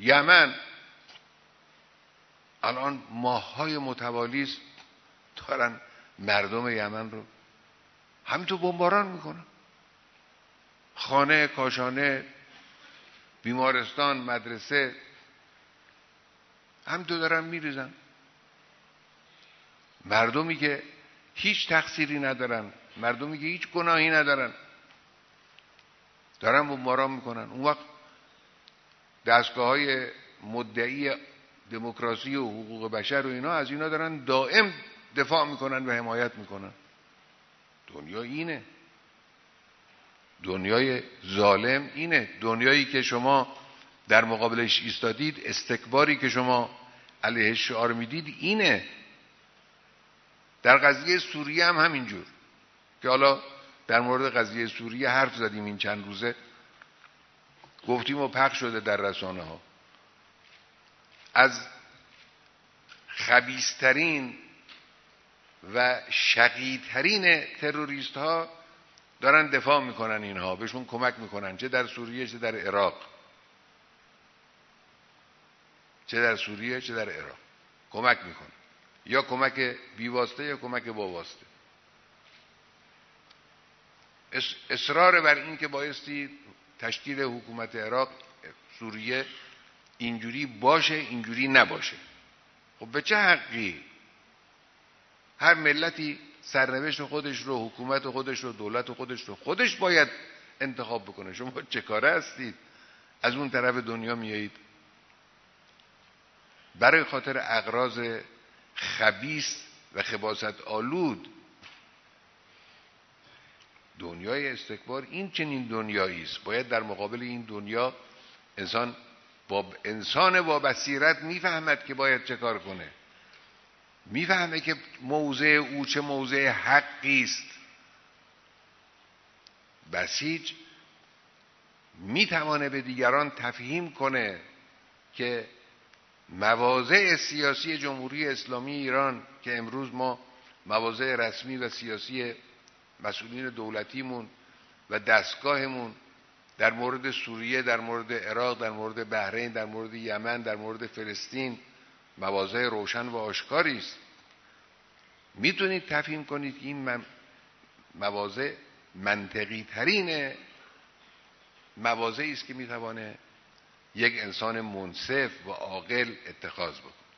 یمن الان ماه‌های متوالی است دارن مردم یمن رو همینطور بمباران میکنن. خانه، کاشانه، بیمارستان، مدرسه همینطور دارن میریزن. مردمی که هیچ تقصیری ندارن، مردمی که هیچ گناهی ندارن دارن بمباران میکنن. اون وقت دستگاه‌های مدعی دموکراسی و حقوق بشر و اینا از اینا دارن دائم دفاع میکنن و حمایت میکنن. دنیا اینه، دنیای ظالم اینه، دنیایی که شما در مقابلش ایستادید، استکباری که شما علیهش شعار میدید اینه. در قضیه سوریه هم همینجور که حالا در مورد قضیه سوریه حرف زدیم این چند روزه، گفتیم و پخش شده در رسانه ها. از خبیث‌ترین و شقی‌ترین تروریست ها دارن دفاع میکنن، اینها بهشون کمک میکنن، چه در سوریه چه در عراق، چه در سوریه چه در عراق کمک میکنن، یا کمک بیواسطه یا کمک با واسطه. اصرار بر این که بایستی تشکیل حکومت عراق سوریه اینجوری باشه اینجوری نباشه. خب به چه حقی؟ هر ملتی سرنوشت خودش رو، حکومت خودش رو، دولت خودش رو خودش باید انتخاب بکنه. شما چه کاره هستید از اون طرف دنیا میایید برای خاطر اغراض خبیث و خباثت آلود. دنیای استکبار این چنین دنیایی است. باید در مقابل این دنیا انسان با بصیرت میفهمد که باید چه کار کنه، میفهمه که موضع او چه موضع حقی است. بسیج میتوانه به دیگران تفهیم کنه که مواضع سیاسی جمهوری اسلامی ایران که امروز ما مواضع رسمی و سیاسی مسئولین دولتیمون و دستگاهمون در مورد سوریه، در مورد عراق، در مورد بحرین، در مورد یمن، در مورد فلسطین مواضع روشن و آشکاری است. میتونید تفهیم کنید که این مواضع منطقی ترین مواضعی است که میتوانه یک انسان منصف و عاقل اتخاذ بکنه.